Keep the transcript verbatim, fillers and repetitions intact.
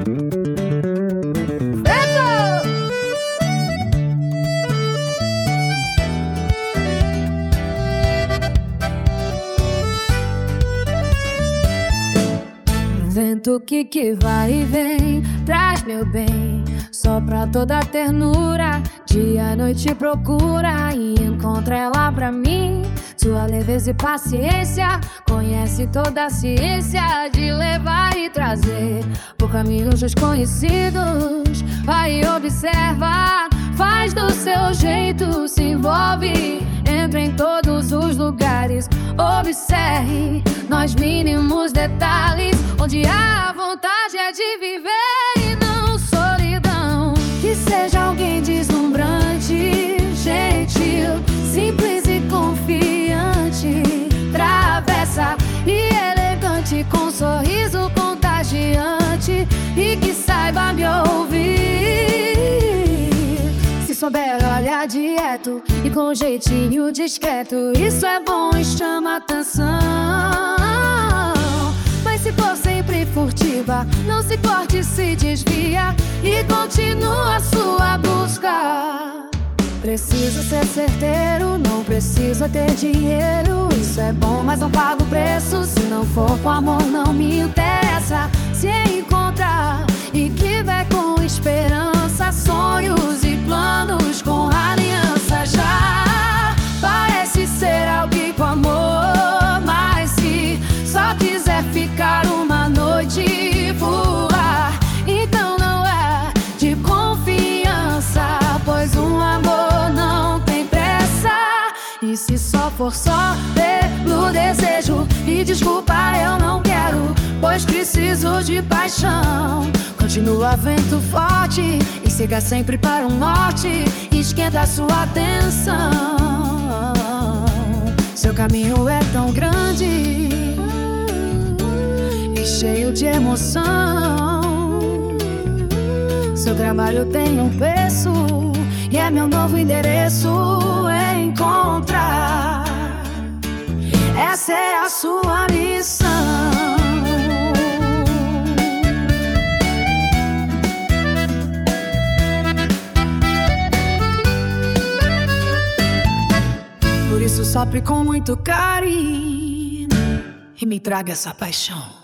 Vento que que vai e vem, traz meu bem, sopra toda a ternura. Dia e noite procura e encontra ela pra mim. Sua leveza e paciência, conhece toda a ciência de levar e trazer por caminhos desconhecidos. Vai e observa, faz do seu jeito, se envolve, entra em todos os lugares. Observe nos mínimos detalhes, onde a vontade é de viver e não solidão. Que seja alguém deslumbrante, gentil, simples e confiante, travessa e elegante, com um sorriso contagiante, e que saiba me ouvir. Se souber olhar direto e com um jeitinho discreto, isso é bom e chama atenção. Mas se for sempre furtiva, não se corte, se desvia e continua a sua busca. Precisa ser certeiro, não precisa ter dinheiro. Isso é bom, mas não pago o preço. Se não for com amor, não me interessa. Se encontrar e que vai com esperança, sonhos e planos com aliança. Já parece ser alguém com amor, mas se só quiser ficar uma noite e voar, então não é de confiança, pois um amor não tem pressa. E se só for só pelo desejo, me desculpa, eu não quero, pois preciso de paixão. Continua vento forte e siga sempre para o norte, esquenta a sua atenção. Seu caminho é tão grande e cheio de emoção. Seu trabalho tem um preço e é meu novo endereço. Encontrar, essa é a sua missão. Por isso sopre com muito carinho e me traga essa paixão.